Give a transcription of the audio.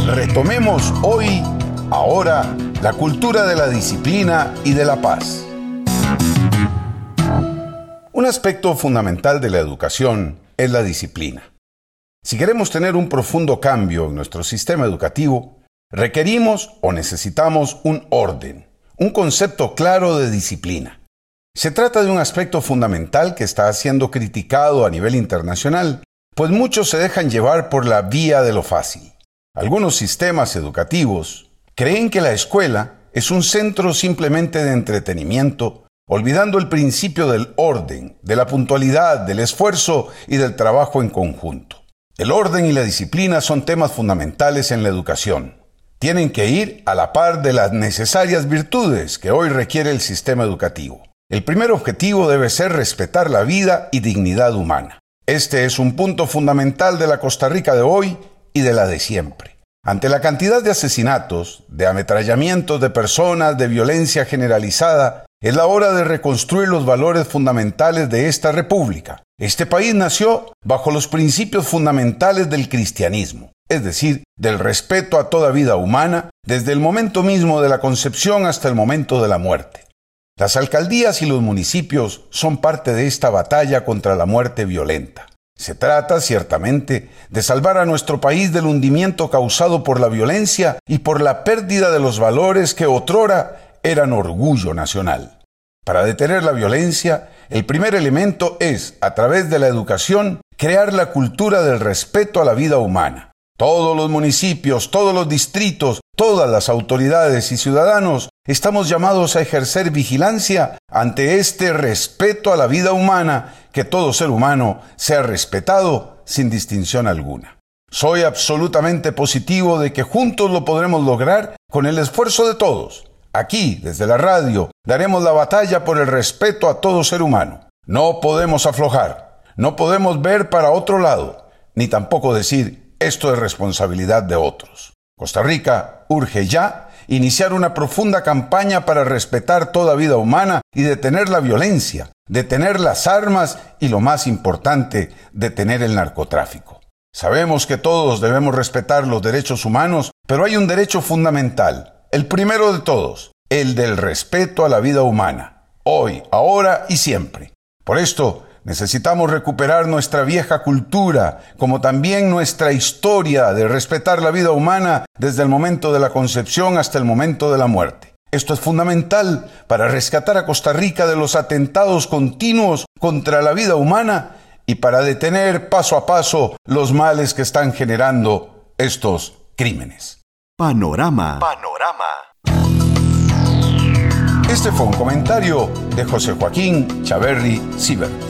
Retomemos hoy, ahora, la cultura de la disciplina y de la paz. Un aspecto fundamental de la educación es la disciplina. Si queremos tener un profundo cambio en nuestro sistema educativo, requerimos o necesitamos un orden, un concepto claro de disciplina. Se trata de un aspecto fundamental que está siendo criticado a nivel internacional, pues muchos se dejan llevar por la vía de lo fácil. Algunos sistemas educativos creen que la escuela es un centro simplemente de entretenimiento, olvidando el principio del orden, de la puntualidad, del esfuerzo y del trabajo en conjunto. El orden y la disciplina son temas fundamentales en la educación. Tienen que ir a la par de las necesarias virtudes que hoy requiere el sistema educativo. El primer objetivo debe ser respetar la vida y dignidad humana. Este es un punto fundamental de la Costa Rica de hoy y de la de siempre. Ante la cantidad de asesinatos, de ametrallamientos de personas, de violencia generalizada, es la hora de reconstruir los valores fundamentales de esta república. Este país nació bajo los principios fundamentales del cristianismo, es decir, del respeto a toda vida humana, desde el momento mismo de la concepción hasta el momento de la muerte. Las alcaldías y los municipios son parte de esta batalla contra la muerte violenta. Se trata, ciertamente, de salvar a nuestro país del hundimiento causado por la violencia y por la pérdida de los valores que otrora eran orgullo nacional. Para detener la violencia, el primer elemento es, a través de la educación, crear la cultura del respeto a la vida humana. Todos los municipios, todos los distritos, todas las autoridades y ciudadanos estamos llamados a ejercer vigilancia ante este respeto a la vida humana, que todo ser humano sea respetado sin distinción alguna. Soy absolutamente positivo de que juntos lo podremos lograr con el esfuerzo de todos. Aquí, desde la radio, daremos la batalla por el respeto a todo ser humano. No podemos aflojar, no podemos ver para otro lado, ni tampoco decir esto es responsabilidad de otros. Costa Rica urge ya iniciar una profunda campaña para respetar toda vida humana y detener la violencia, detener las armas y, lo más importante, detener el narcotráfico. Sabemos que todos debemos respetar los derechos humanos, pero hay un derecho fundamental, el primero de todos, el del respeto a la vida humana, hoy, ahora y siempre. Por esto, necesitamos recuperar nuestra vieja cultura, como también nuestra historia de respetar la vida humana desde el momento de la concepción hasta el momento de la muerte. Esto es fundamental para rescatar a Costa Rica de los atentados continuos contra la vida humana y para detener paso a paso los males que están generando estos crímenes. Panorama. Este fue un comentario de José Joaquín Chaverri Sibert.